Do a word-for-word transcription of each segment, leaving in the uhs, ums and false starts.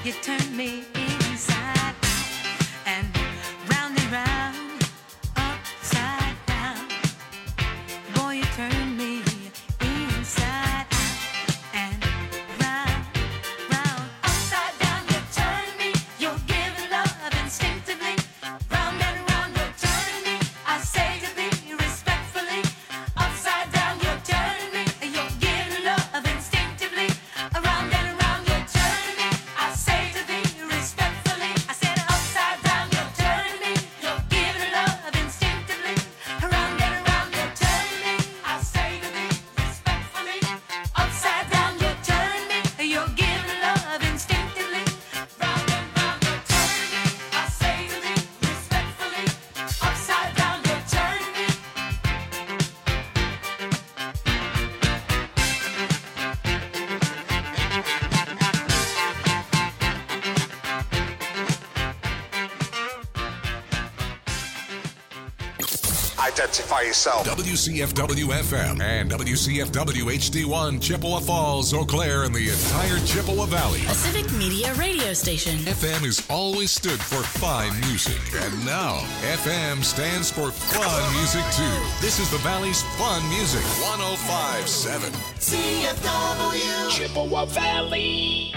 you turn me inside and round and round, upside down. Boy, you turn me inside and round, round, upside down. You turn me, you're giving love instinctively. Round and round, you're turning me. I say to thee respectfully, upside down, you're turning me. You're giving love instinctively. Around and around, you're turning me. I say to thee respectfully, I said upside down, you're turning me. You're giving love instinctively. Around and around, you're turning me. I say to thee respectfully, upside down, you're turning me. You're giving love instinctively. Round and round, you're turning me. I say to thee respectfully, upside down, you're turning me. Identify yourself. W C F W F M and W C F W H D one, Chippewa Falls, Eau Claire, and the entire Chippewa Valley. A civic media radio station. F M has always stood for fine music, and now F M stands for fun music too. This is the Valley's fun music. one oh five point seven C F W Chippewa Valley.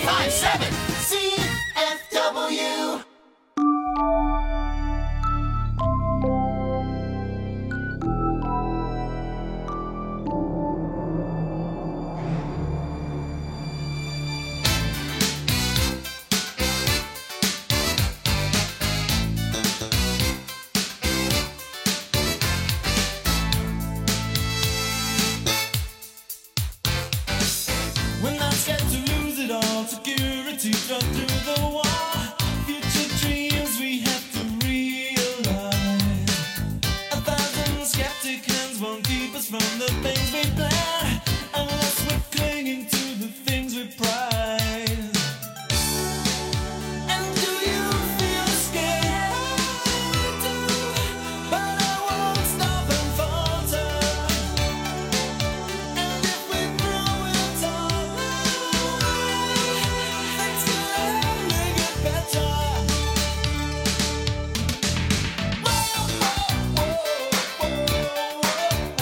five seven C F W. We're not scared to lose it all. Security drunk through the wall. Future dreams we have to realize. A thousand skeptic hands won't keep us from the things we plan, unless we're clinging to the things we prize. And do you feel scared? But I won't stop and falter. And if we throw it all away, things can only get better. Whoa, whoa, whoa, whoa,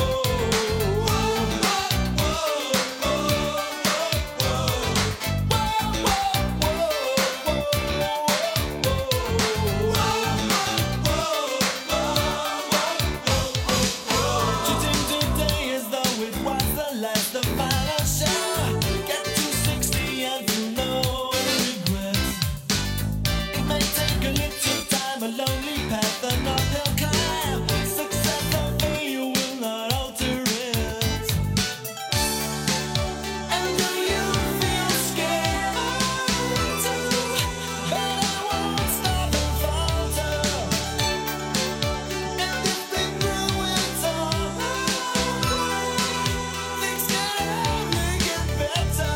Shooting today as though it was the last, the final show. Get to sixty and feel no regrets. It may take a little time, a lonely path, an uphill climb. Success or failure will not alter it. And do you feel scared too? But I won't stop and falter. And if we throw it all away, things can only get better.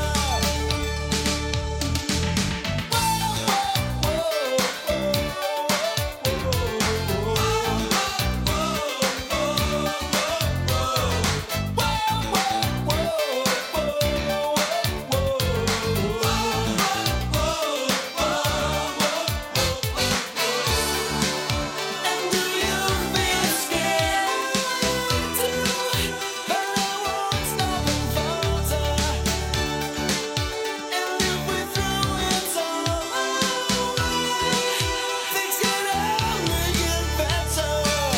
And do you feel scared too? But I won't stop and falter. And if we throw it all away, things can only get better.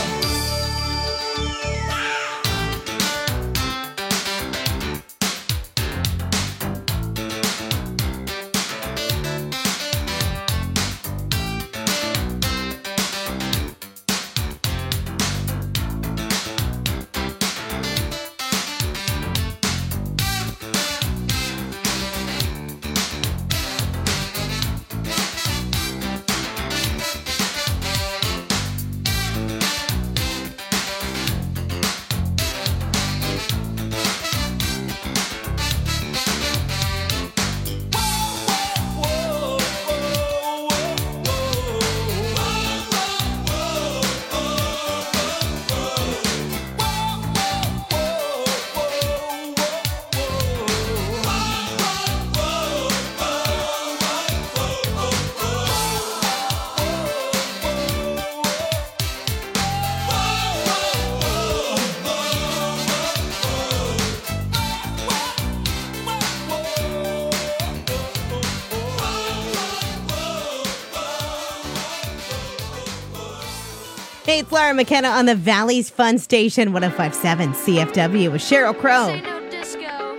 Hey, it's Laura McKenna on the Valley's Fun Station, one oh five point seven C F W with Sheryl Crow. This ain't no disco.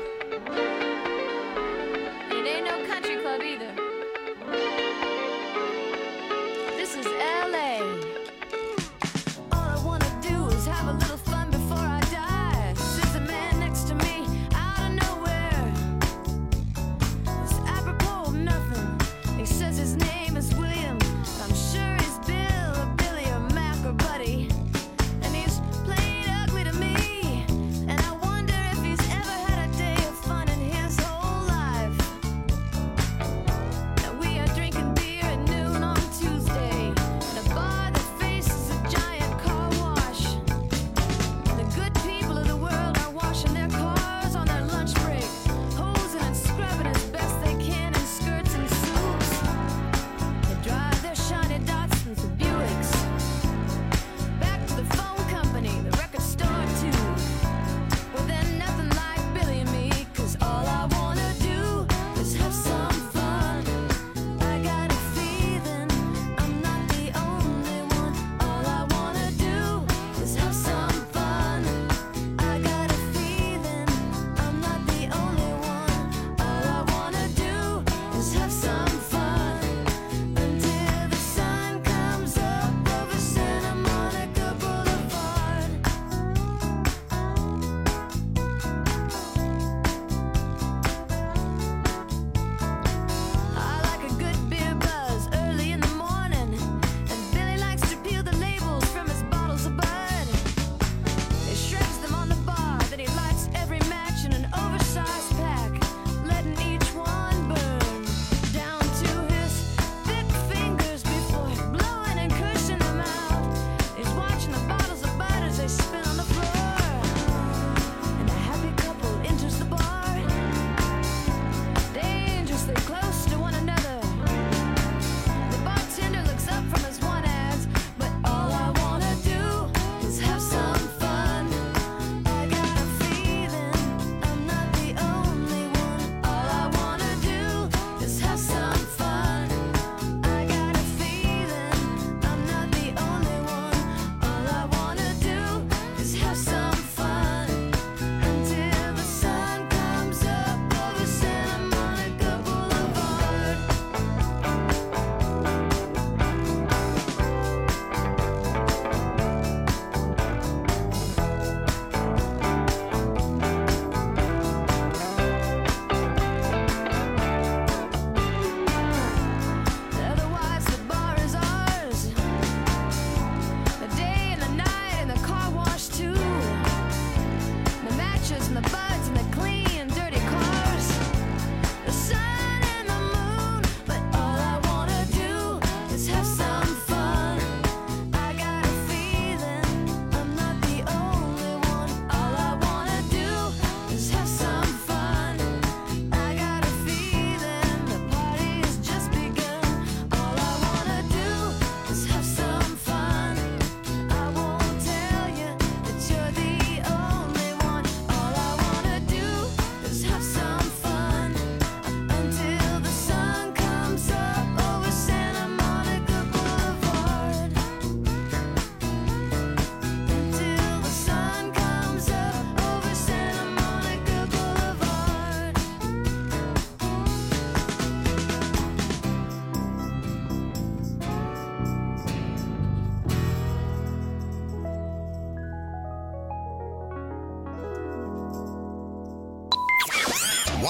It ain't no country club either. This is L A. All I wanna do is have a little fun before I die. Sits a man next to me out of nowhere. It's apropos of nothing. He says his name is William. I'm sure he's Bill or Billy or Mac or Buddy. And he's playing ugly to me. And I wonder if he's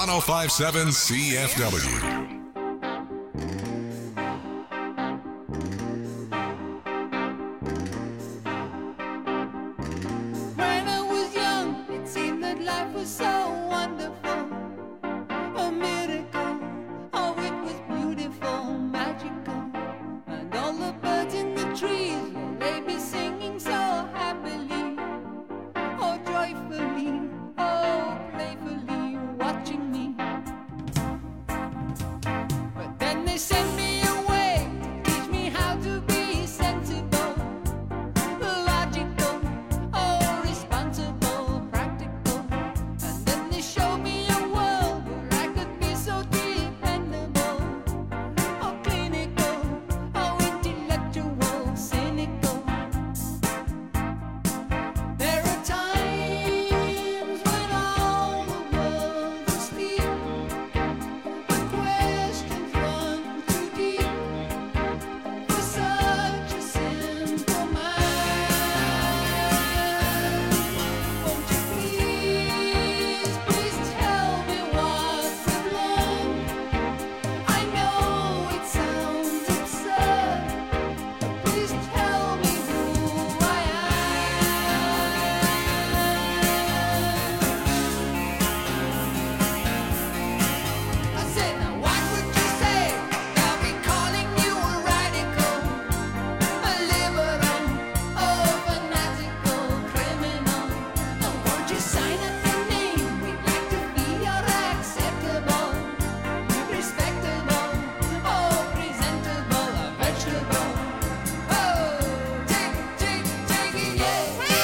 one oh five point seven C F W. When I was young, it seemed that life was so wonderful, a miracle. Oh, it was beautiful, magical, and all the birds in the trees, well, they be singing so happily, oh, joyfully, oh, playfully, watching me. But then they sent me away to teach me how to be sensible, logical, oh, responsible, practical. And then they showed me a world where I could be so dependable, oh, clinical, oh, intellectual, cynical. There are times when all the world's asleep, the questions run too deep for such a simple mind. Won't you please, please tell me what we've learned? I know it sounds absurd, but please tell me who I am. I said, now what would you say? They'll be calling you a radical, a liberal, oh, fanatical criminal. Oh, won't you sign up your name? We'd like to be your acceptable, respectable, oh, presentable, a vegetable. Oh, take, take, take it, yeah.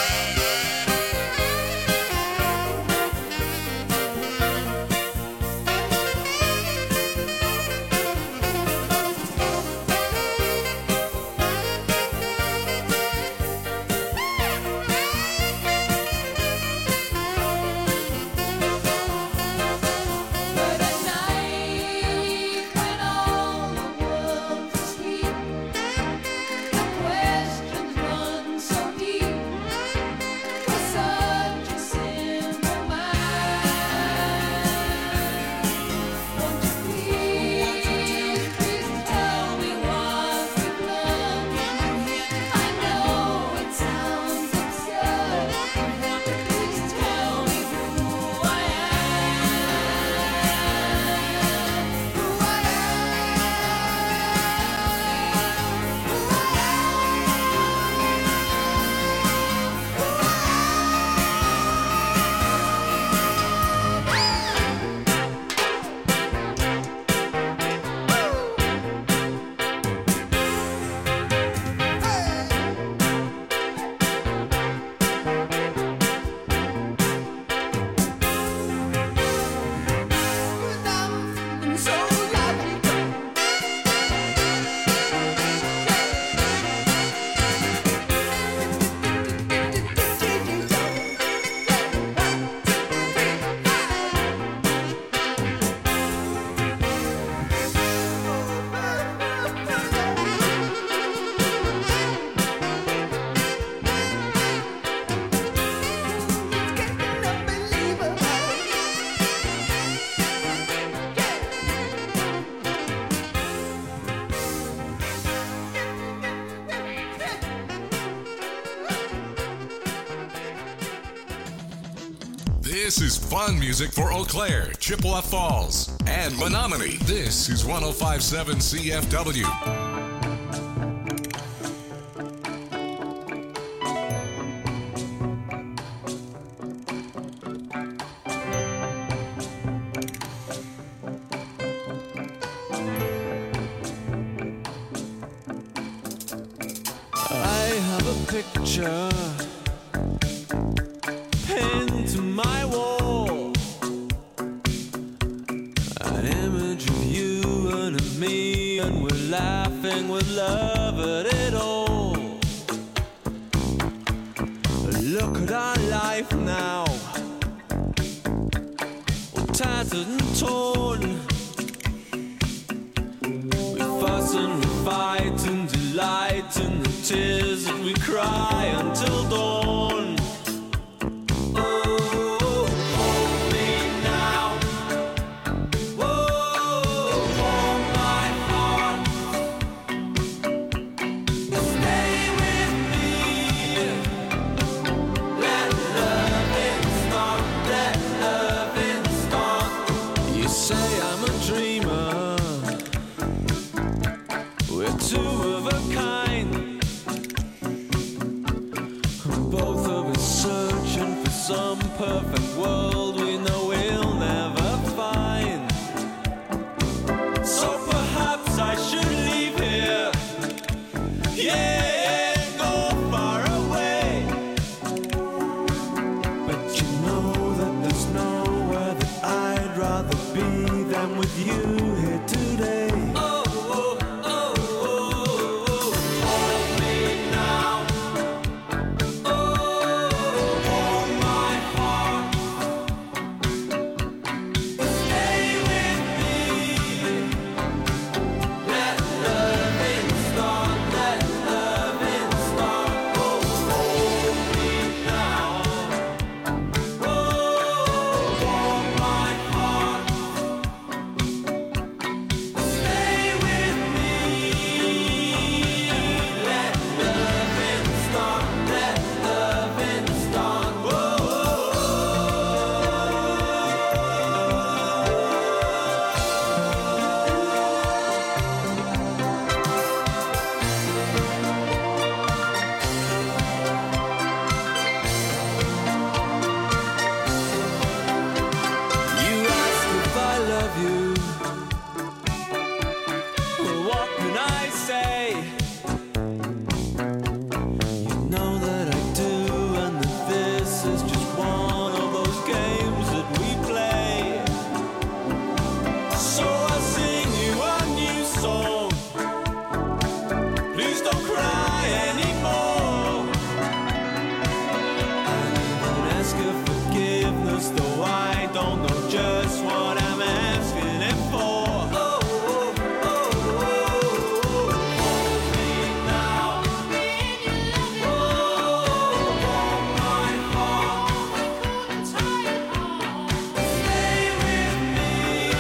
But at night, when all the world's asleep, the questions run so deep for such a simple mind. Won't you please, please tell me what we've learned? I know it sounds absurd, but please tell me who I am. Who I am. So logical. It's getting unbelievable. This is fun music for Eau Claire, Chippewa Falls, and Menominee. This is one oh five point seven C F W. I have a picture pinned to my wall, an image of you and of me, and we're laughing with love at it all. Look at our life now, all tattered and torn. We fuss and we fight and delight in the tears that we cry until dawn. Oh, hold me now. you here today. Oh, oh, oh, oh, oh. Hold me now. Oh, hold my heart. Stay with me. Let loving start. Let loving start. Oh, hold me now. Oh, hold my heart. Stay with me. Let loving start. Let loving start. Whoa. You ask if I love you. Well, what can I say? You know that I do, and that this is just one of those games that we play. So I sing you a new song. Please don't cry anymore. I even ask your forgiveness, though I don't know just what I'm asking it for. Oh, oh, oh, oh, oh. Hold me now. Oh, hold my heart. Stay with me.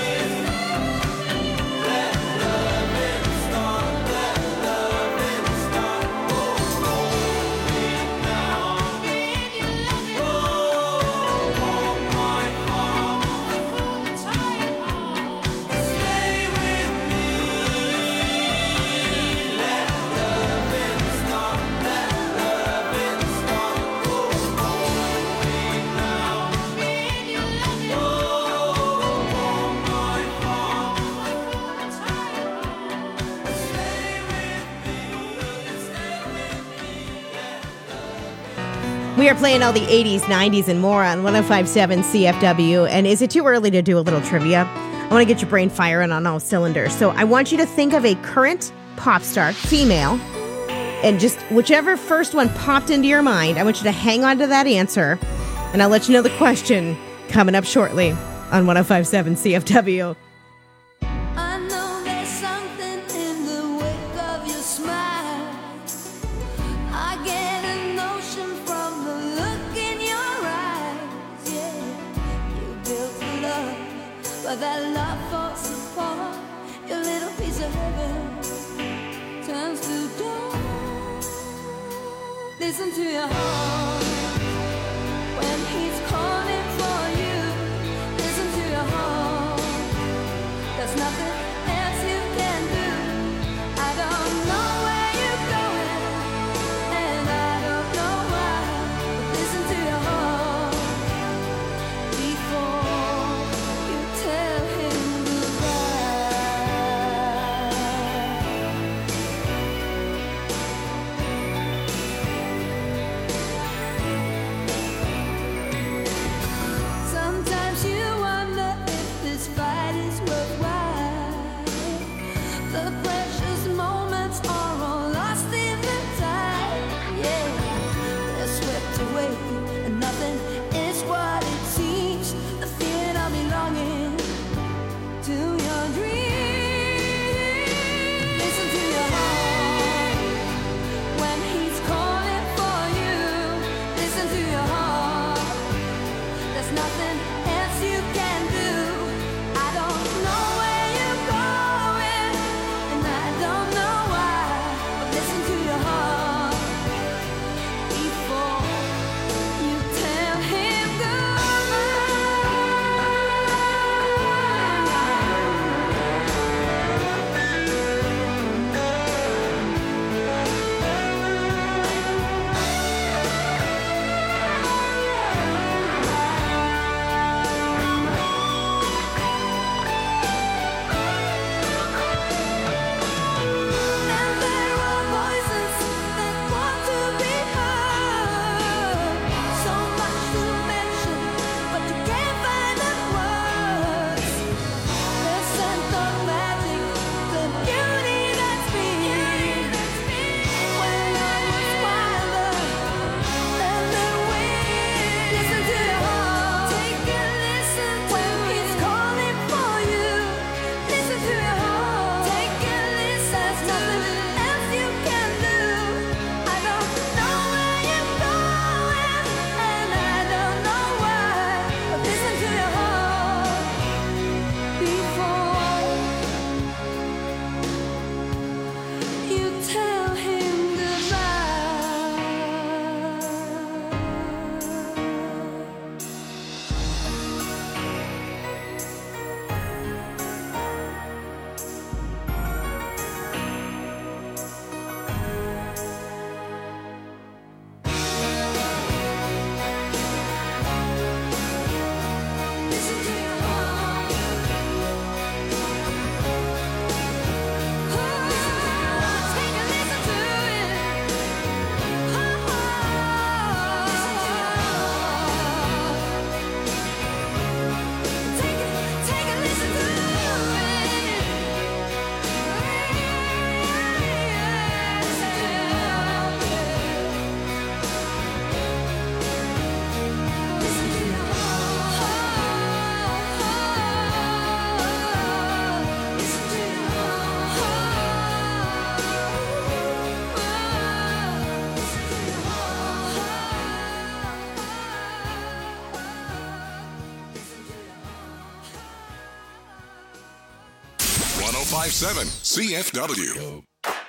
Let loving start. Let loving start. Oh, hold me now. Oh, hold my heart. Stay with me. Let loving start. Let loving start. Oh, hold me now. Oh, hold my heart. Stay with me. Stay with me. We are playing all the eighties, nineties, and more on one oh five point seven C F W. And is it too early to do a little trivia? I want to get your brain firing on all cylinders. So I want you to think of a current pop star, female, and just whichever first one popped into your mind, I want you to hang on to that answer. And I'll let you know the question coming up shortly on one oh five point seven C F W. I know there's something in the wake of your smile. I get a notion from the look in your eyes. Yeah, you built a love, but that love falls apart. Your little piece of heaven turns to dawn. Listen to your heart when he's calling for you. Listen to your heart. There's nothing else you can do. I don't know where you're going, and I don't know why. But listen to your heart before you tell him goodbye. five seven C F W.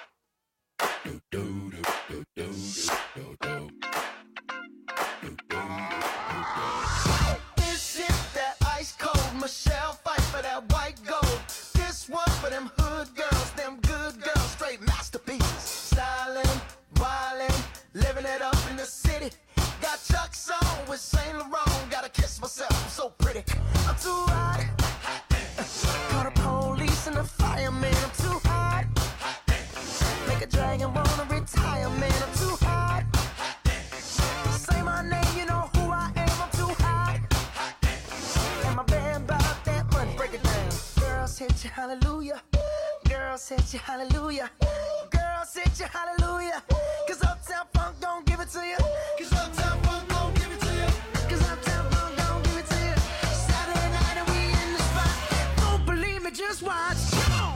This is that ice cold Michelle fight for that white gold. This one for them hood girls, them good girls, straight masterpieces. Styling, wildin', living it up in the city. Got Chuck's on with Saint Laurent. Gotta kiss myself, I'm so pretty. I'm too hot. Call the police and the fireman. I'm too hot. Make a dragon wanna retire, man. I'm too hot. Say my name, you know who I am. I'm too hot. And my band bought that money. Break it down. Girls hit you, hallelujah. Girls hit you, hallelujah. Girls hit you, hallelujah. Cause Uptown Funk don't give it to you. Cause Uptown Funk don't give it to you. Cause Uptown Funk don't give it to you. Saturday night and we in the spot. Don't believe me, just watch. Come on.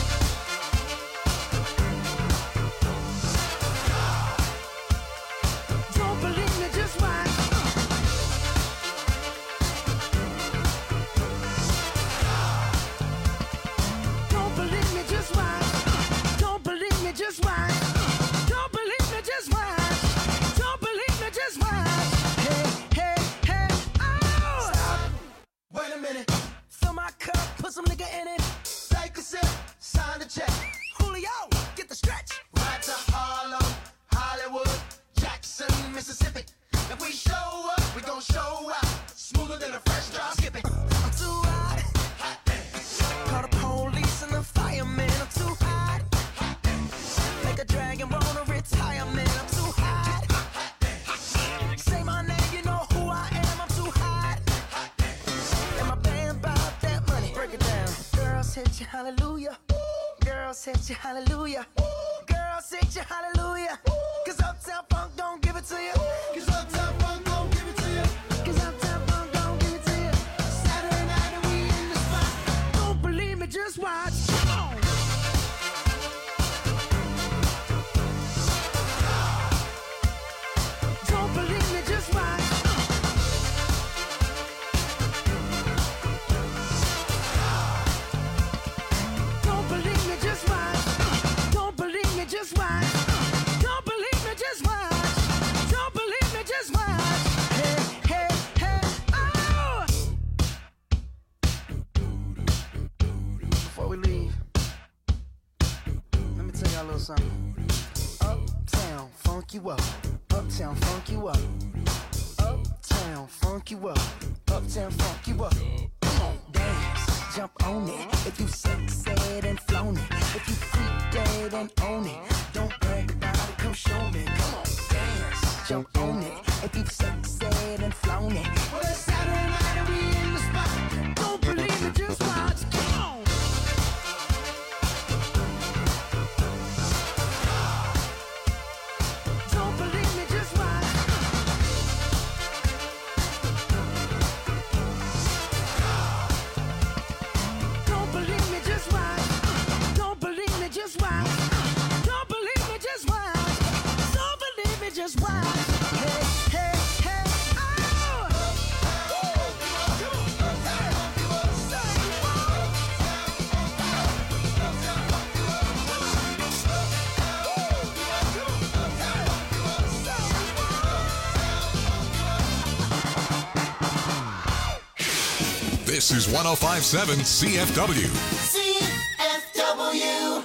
Don't believe me, just watch. Don't believe me, just watch. Don't believe me, just watch. Don't believe me, just watch. Don't believe me, just watch. Hey, hey, hey, oh! Stop. Wait a minute. Fill my cup, put some nigga in it. Take a sip, sign the check. Julio, get the stretch. Right to Harlem, Hollywood, Jackson, Mississippi. If we show up, we gon' show out. Smoother than a fresh drop skipping. I'm too hot. Call the police and the fireman. I'm too hot. Make a dragon wanna retire, man. I'm too hot. Say my name, you know who I am. I'm too hot. And my band bought that money. Break it down. Girls hit you, hallelujah. Girls hit you, hallelujah. Girls hit you, hallelujah. Cause Uptown Funk don't give it to you. Cause Uptown Funk don't give it to you. Cause Uptown Funk don't give it to you. Saturday night and we in the spot. Don't believe me, just watch. Come on. Don't believe me, just watch. Don't believe me, just watch. Don't believe me, just watch. Don't believe me, just watch. Don't believe me, just watch. Hey, hey, hey, oh! Before we leave, let me tell y'all a little something. Uptown, funk you up. Uptown, funk you up. Uptown, funk you up. Uptown, funk you up. Come on, dance, jump on it. If you sexed and flown it. If you freak dead and own it. Don't brag about it, come show me. Come on, dance, jump on it. If you sexed and flown it. Well, it's Saturday night and we in the spot. Don't believe it, just watch. Come on. Don't believe me, just watch. Don't believe me, just watch. Don't believe me, just watch. Don't believe me, just watch. Don't believe me, just watch. Hey, hey, hey, oh! This is one oh five point seven C F W. C F W.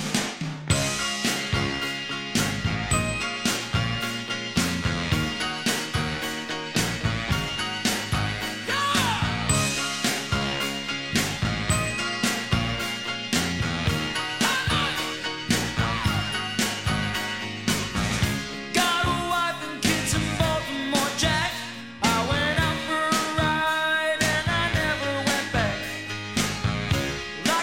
Got a wife and kids in Baltimore, Jack. I went out for a ride and I never went back.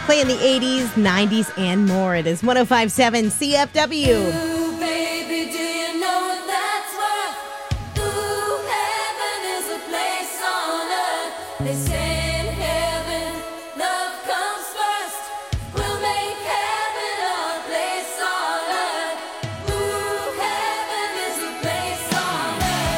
Playing the eighties, nineties, and more. It is one oh five point seven C F W. Ooh, baby, do you know what that's worth? Ooh, heaven is a place on earth. They say in heaven, love comes first. We'll make heaven a place on earth. Ooh, heaven is a place on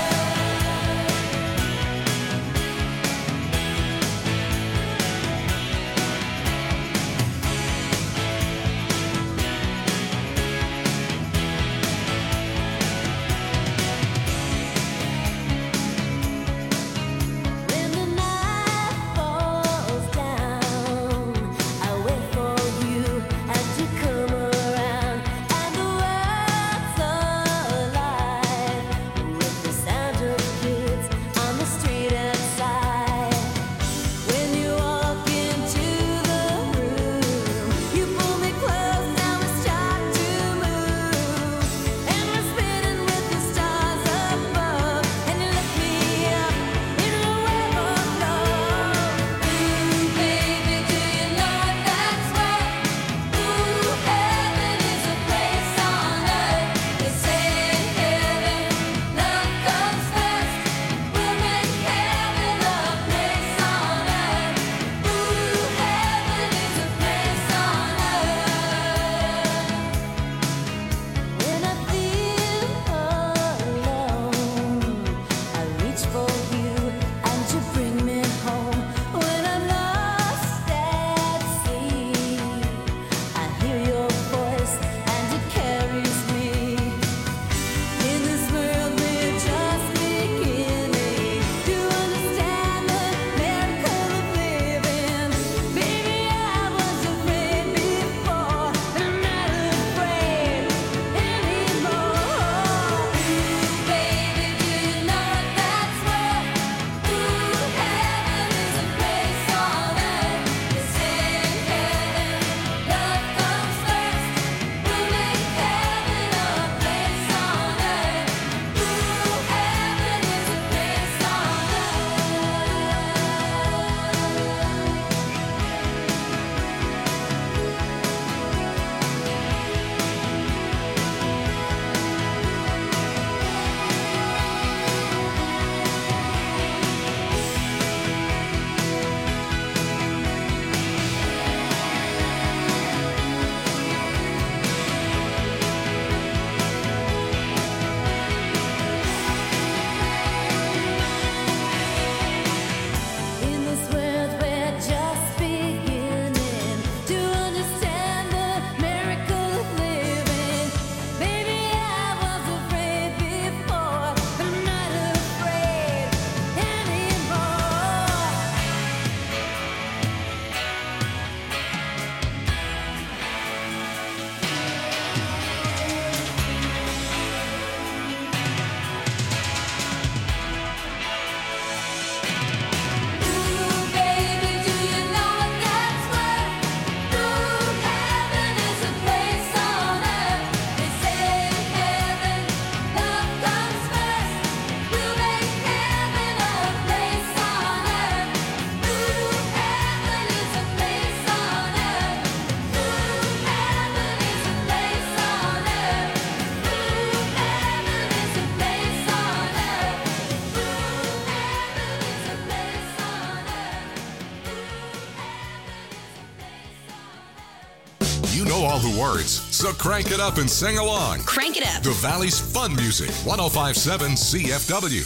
When the night falls down, I wait for you and you come around, and the world's alive with the sound of kids on the street outside. When you walk into the room, you pull me close, now we start to move, and we're spinning with the stars above, and you lift me up in a wave of love. Ooh, baby, do you know what that's worth? Ooh, heaven is a place on earth. They say in heaven, love comes first. We'll make heaven a place on earth. Ooh, heaven is a place on earth. When I feel alone, I reach for you and you bring me home. When I'm lost at sea, I hear your voice and it carries me. In this world we're just beginning to understand the miracle of living. Baby, I was afraid before, but I'm not afraid anymore. Ooh, baby, do you know what that's worth? Ooh, heaven is a place on earth. They say in heaven, love comes first. We'll make heaven a place on earth. Ooh, heaven is a place on In this world we're just beginning to understand the miracle of living. Baby, I was afraid before, but I'm not afraid anymore. Ooh, baby, do you know what that's worth? Ooh, heaven is a place on earth. They say in heaven, love comes first. We'll make heaven a place on earth. Ooh, heaven is a place on earth. Ooh, heaven is a place on earth. Ooh, heaven is a place on earth. Ooh, heaven is a place on earth. You know all the words, so crank it up and sing along. Crank it up. The Valley's Fun Music, one oh five point seven C F W.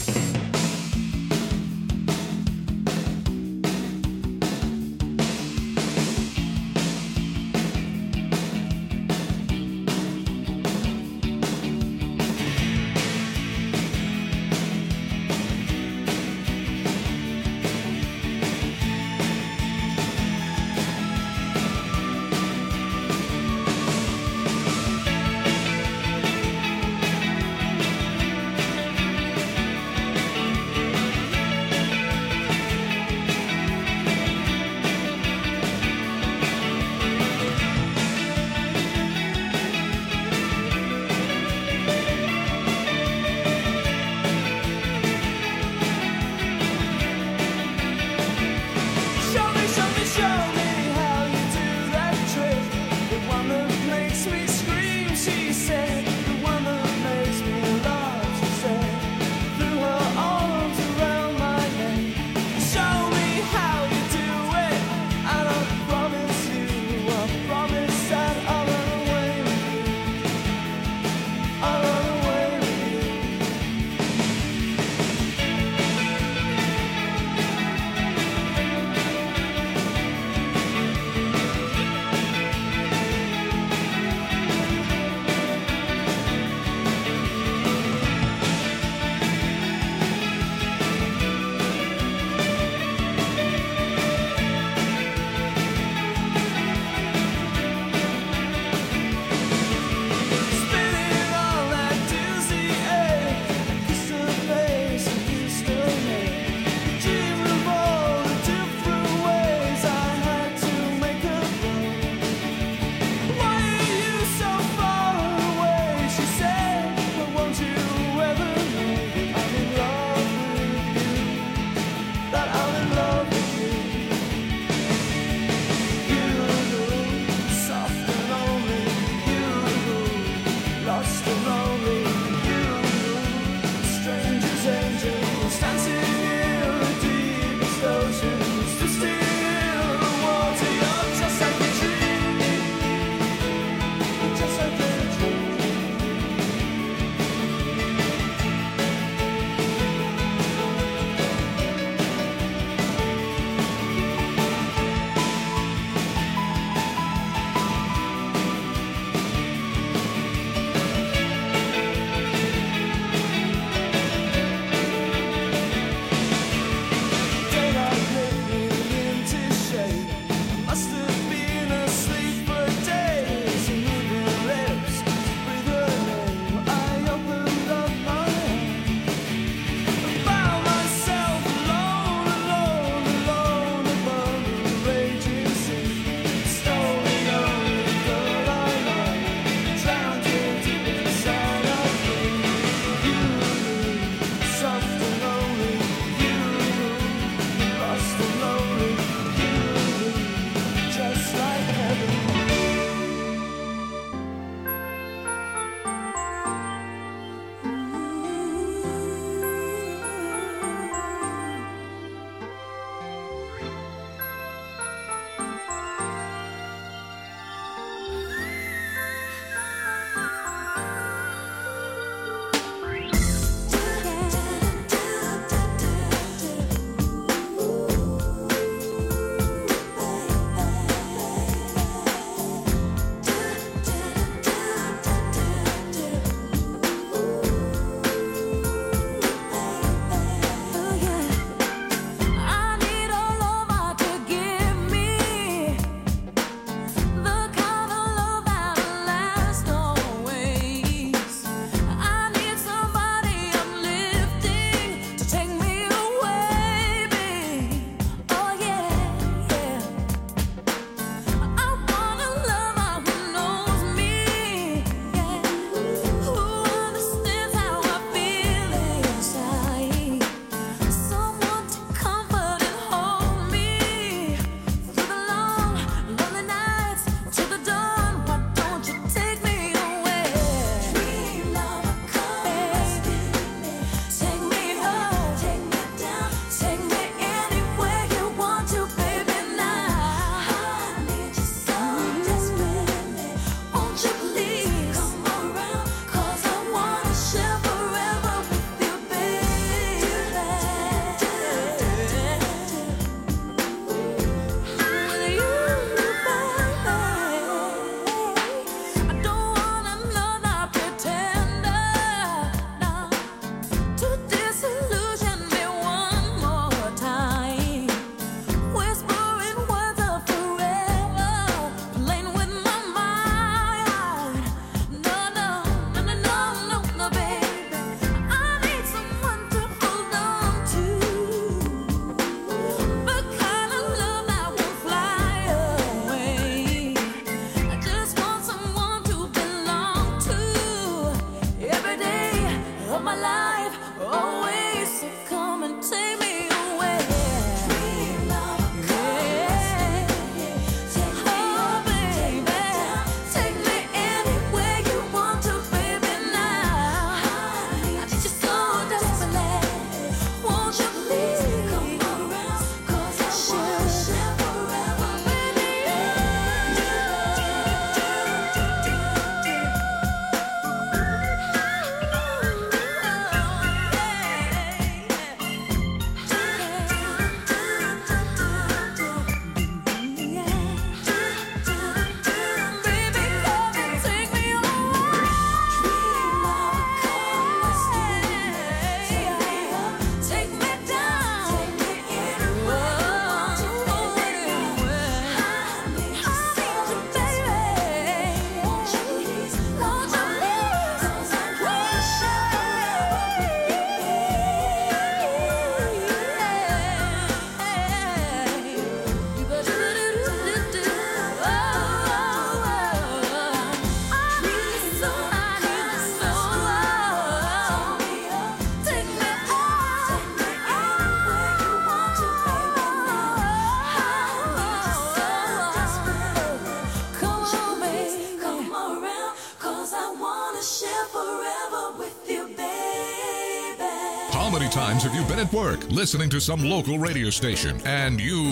How many times have you been at work listening to some local radio station and you...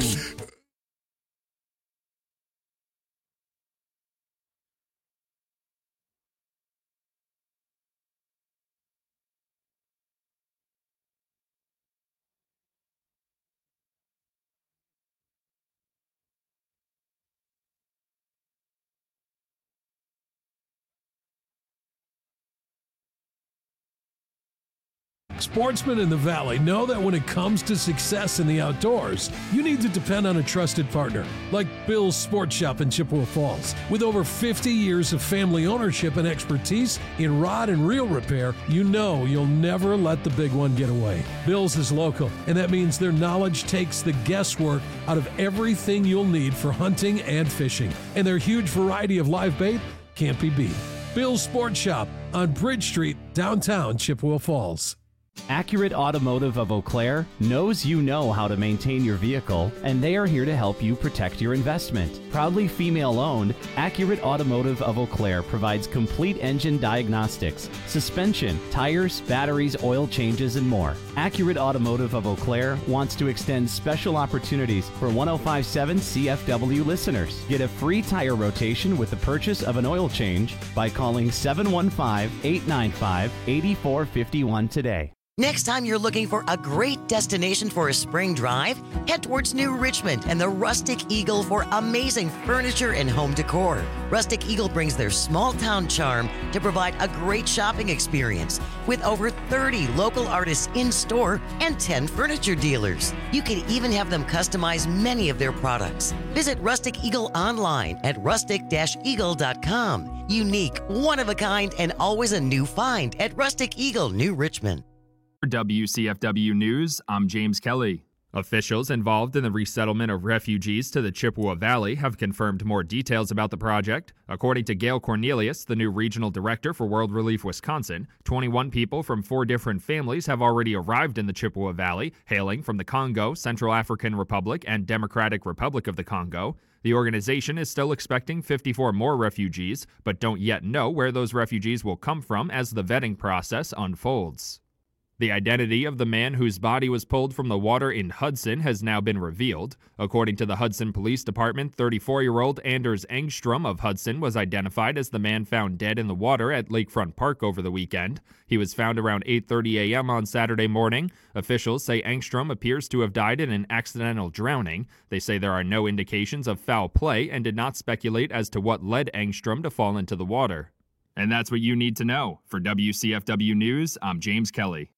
Sportsmen in the Valley know that when it comes to success in the outdoors, you need to depend on a trusted partner like Bill's Sports Shop in Chippewa Falls. With over fifty years of family ownership and expertise in rod and reel repair, you know you'll never let the big one get away. Bill's is local, and that means their knowledge takes the guesswork out of everything you'll need for hunting and fishing. And their huge variety of live bait can't be beat. Bill's Sports Shop on Bridge Street, downtown Chippewa Falls. Accurate Automotive of Eau Claire knows you know how to maintain your vehicle, and they are here to help you protect your investment. Proudly female-owned, Accurate Automotive of Eau Claire provides complete engine diagnostics, suspension, tires, batteries, oil changes, and more. Accurate Automotive of Eau Claire wants to extend special opportunities for one oh five point seven C F W listeners. Get a free tire rotation with the purchase of an oil change by calling seven one five, eight nine five, eight four five one today. Next time you're looking for a great destination for a spring drive, head towards New Richmond and the Rustic Eagle for amazing furniture and home decor. Rustic Eagle brings their small town charm to provide a great shopping experience with over thirty local artists in store and ten furniture dealers. You can even have them customize many of their products. Visit Rustic Eagle online at rustic eagle dot com. Unique, one of a kind, and always a new find at Rustic Eagle, New Richmond. For W C F W News, I'm James Kelly. Officials involved in the resettlement of refugees to the Chippewa Valley have confirmed more details about the project. According to Gail Cornelius, the new regional director for World Relief Wisconsin, twenty-one people from four different families have already arrived in the Chippewa Valley, hailing from the Congo, Central African Republic, and Democratic Republic of the Congo. The organization is still expecting fifty-four more refugees, but don't yet know where those refugees will come from as the vetting process unfolds. The identity of the man whose body was pulled from the water in Hudson has now been revealed. According to the Hudson Police Department, thirty-four-year-old Anders Engstrom of Hudson was identified as the man found dead in the water at Lakefront Park over the weekend. He was found around eight thirty a.m. on Saturday morning. Officials say Engstrom appears to have died in an accidental drowning. They say there are no indications of foul play and did not speculate as to what led Engstrom to fall into the water. And that's what you need to know. For W C F W News, I'm James Kelly.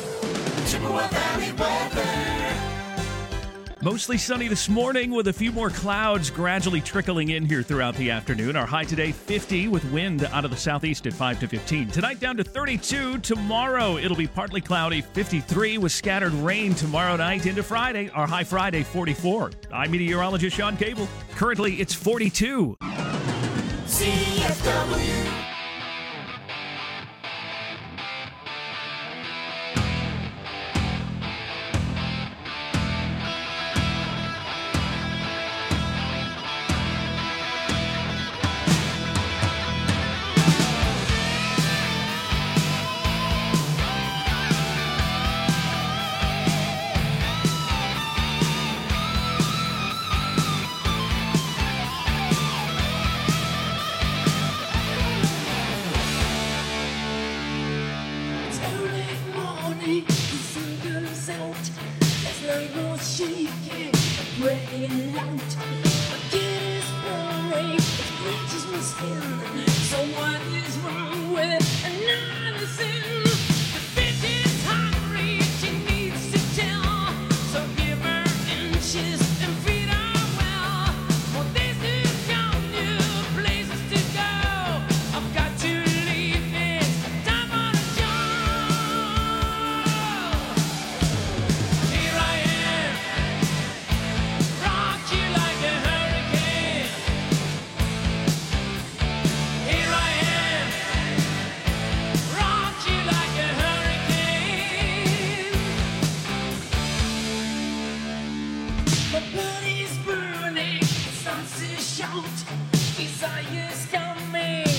Chippewa Valley weather. Mostly sunny this morning with a few more clouds gradually trickling in here throughout the afternoon. Our high today, fifty, with wind out of the southeast at five to fifteen. Tonight down to thirty-two. Tomorrow it'll be partly cloudy, fifty-three, with scattered rain tomorrow night into Friday. Our high Friday, forty-four. I'm meteorologist Sean Cable. Currently it's forty-two. C F W.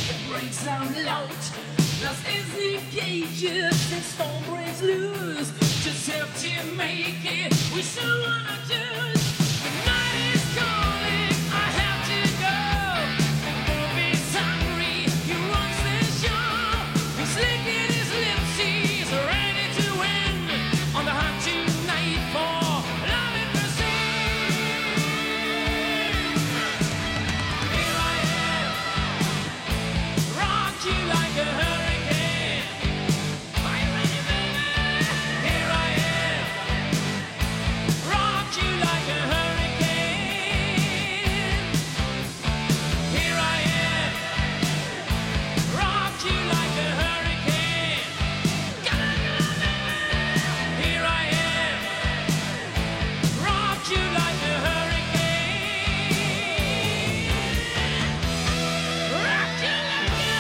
Lost is the cages and storm breaks loose. just help to make it. We still wanna do it. The night is calling. I have to go. And Bobby's hungry. He wants the show. He's licking his lips. He's ready to win on the hunt tonight for love and mercy. Here I am, rock you like a hurricane. Are you ready, baby? Here I am, rock you like a hurricane. Here I am, rock you like a hurricane. Come on, come on, baby. Here I am, rock you like a hurricane. Rock you like a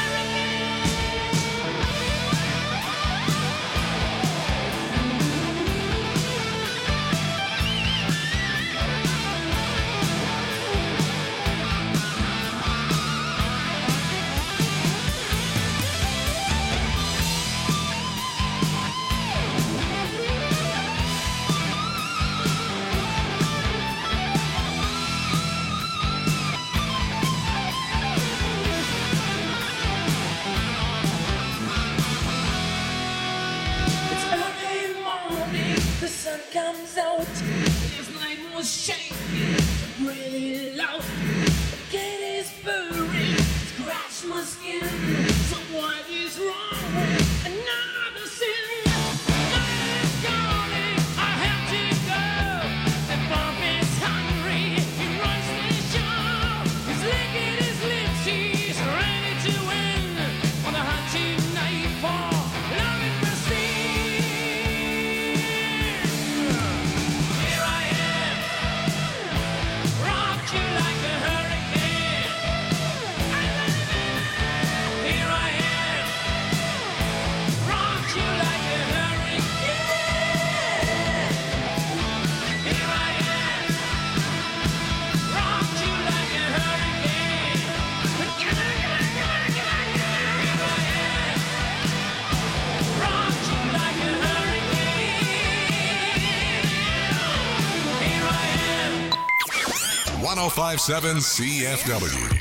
It's early morning, the sun comes out. This night was shaking, really loud. The cat is purring, scratch my skin. So what is wrong? Another sin. Night is calling, I have to go. The Bob is hungry, he runs the show. He's licking his lips, he's ready to win on the hunt tonight for love and mercy. Here I am, rock you like a hurricane. Here I am, rock you like a hurricane. Here I am, rock you like a hurricane. Here I am, rock you like a hurricane. Here I am. one oh five point seven C F W.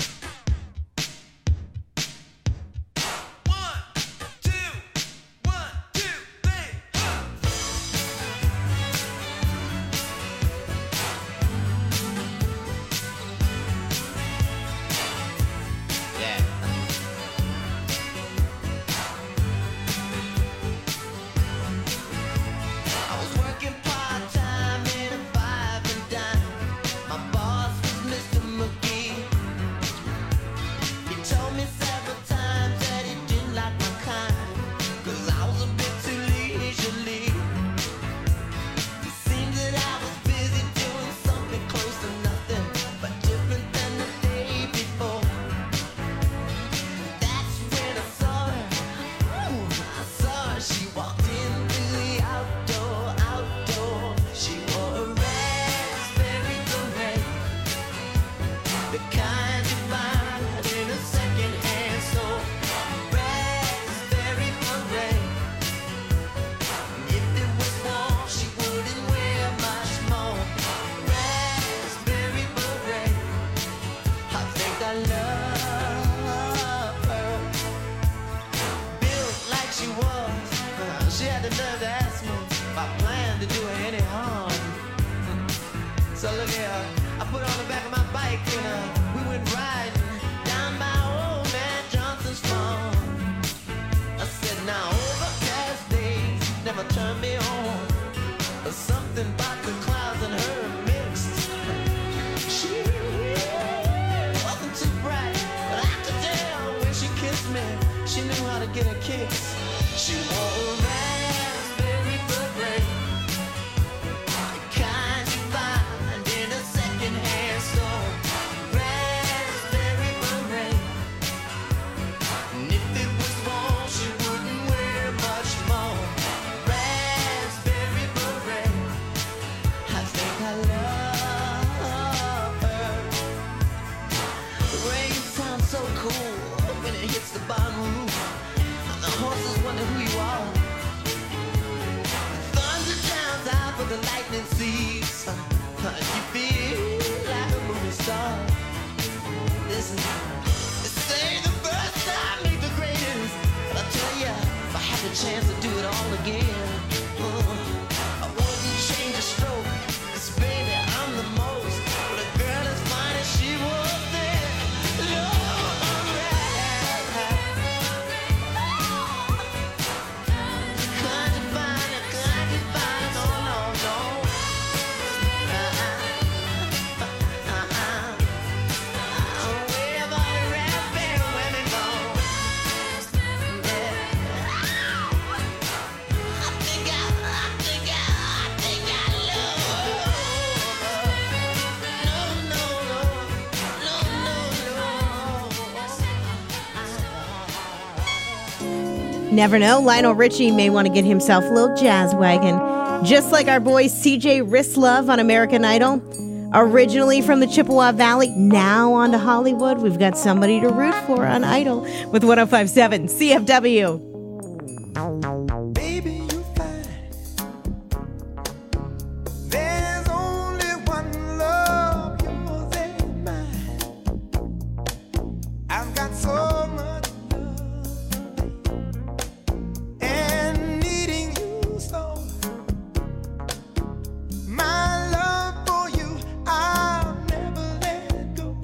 I was working part-time in a five and dime. My boss was Mister McGee. He told me several times that he didn't like my kind, 'cause I was a bit too leisurely. It seemed that I was busy doing something close to nothing, but different than the day before. That's when I saw her. Ooh, I saw her. She walked in through the outdoor, outdoor. She wore a raspberry beret, the kind you find in a second-hand store. Raspberry beret. If it was warm, she wouldn't wear much more. Raspberry beret. I think I love her. Built like she was, uh, she had the nerve to ask me if I planned to do her any harm. So look here, I put her on the back of my bike and uh, we went riding down by old man Johnson's farm. I said, now overcast days never turn me on. There's something about the clouds and her mixed. She wasn't too bright, but I could tell when she kissed me, she knew how to get a kiss. She wore a raspberry beret, the kind you find in a second-hand store. Raspberry beret. And if it was warm, she wouldn't wear much more. Raspberry beret. I think I love her. The rain sounds so cool when it hits the barn roof, and the horses wonder who you are. Never know. Lionel Richie may want to get himself a little jazz wagon. Just like our boy C J Risslove on American Idol. Originally from the Chippewa Valley, now on to Hollywood. We've got somebody to root for on Idol with one oh five point seven C F W. Baby, you fine. There's only one love, yours and mine. I've got so much love and needing you so. My love for you, I'll never let go.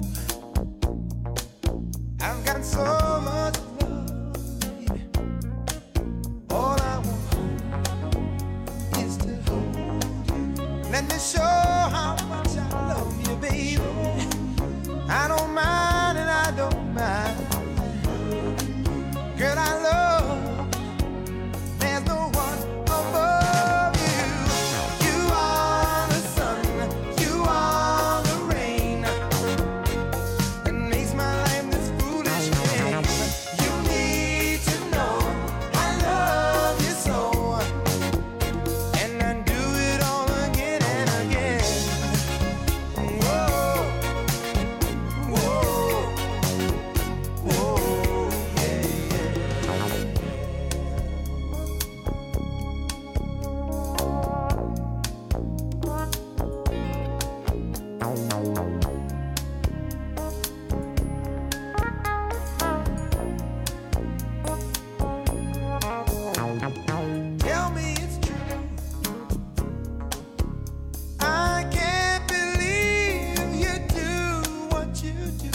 I've got so much love, baby. All I want is to hold you. Let me show how much I love you, baby. I don't mind and I don't mind. Girl, I love. There's no one above you. You are the sun, you are the rain that makes my life this foolish game. You need to know I love you so, and I do it all again and again. Whoa, whoa, whoa, yeah, tell me it's true. I can't believe you do what you do.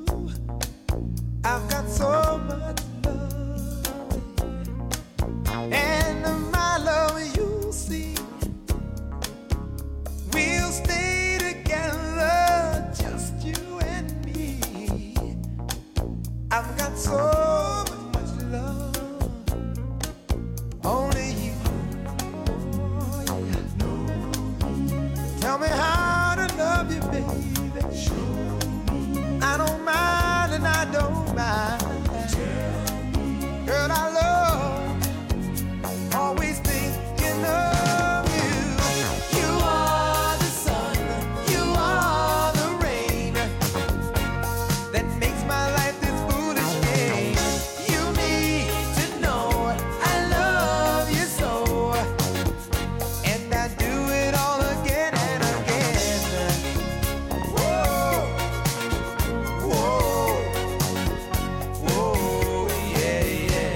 I've got so much love, and my love you see. We'll stay together, just you and me. I've got so much love. Only you. Oh, yeah. Tell me how to love you, baby. I don't mind and I don't mind. Girl, I love. Always thinking of you. You are the sun, you are the rain that makes my life this foolish game. You need to know I love you so, and I do it all again and again. Whoa, whoa, whoa, yeah, yeah,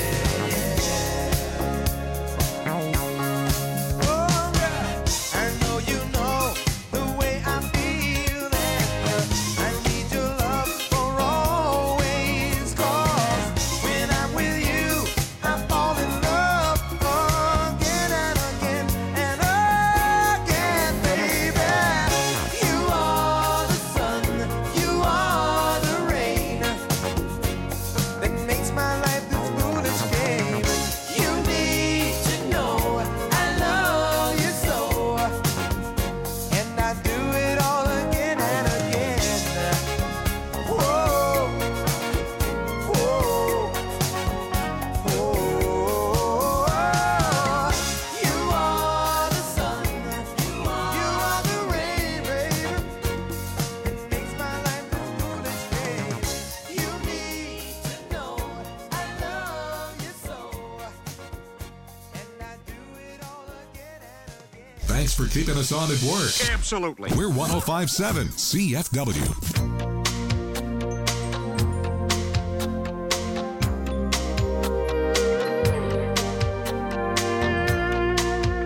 yeah. Oh, girl, I know you know the way I feel that I need your love for always. 'Cause when I'm with you, I fall in love again and again and again, baby. You are the sun, you are the rain that makes my life this foolish game. You need to know I love you so, and I do it all again and again. Whoa, whoa, whoa. You are the sun, you are the rain, baby. It makes my life this foolish game. You need to know I love you so, and I do it all again and again. Thanks for keeping us on at work. Absolutely. We're one oh five point seven C F W.